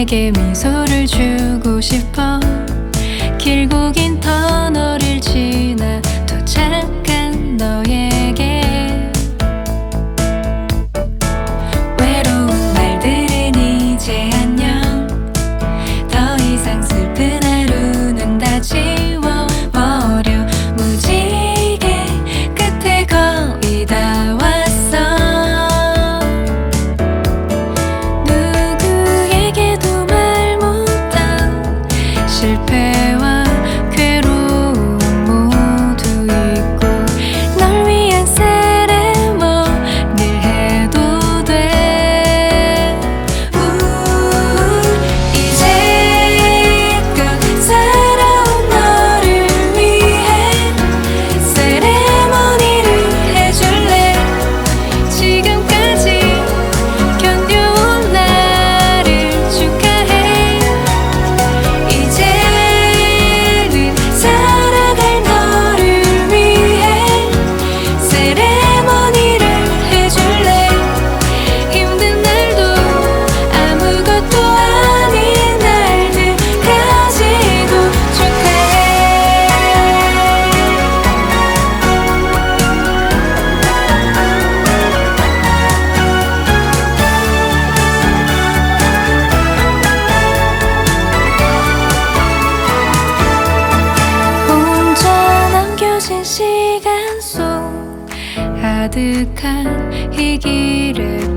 내게 미소를 주고 싶어. 길고 긴 터널을 지나 도착한 너에게 외로운 날들은 이제 안녕. 더 이상 슬픈 하루는 다 지워버려. 무지개 끝에 거의 다 왔어. 누구에게도 말 못한 실패와 괴로움 모두 잊고 널 위한 세레모니를 해도 돼. 이제껏 살아온 너를 위해 세레모니를 해줄래. 지금까지 견뎌온 나를 축하해. 이제는 살아갈 너를 위해 세레모니를 해줄래. 힘든 날도 아무것도 아닌 날들까지도 축하해. 혼자 남겨진 시간 속 아득한 이 길을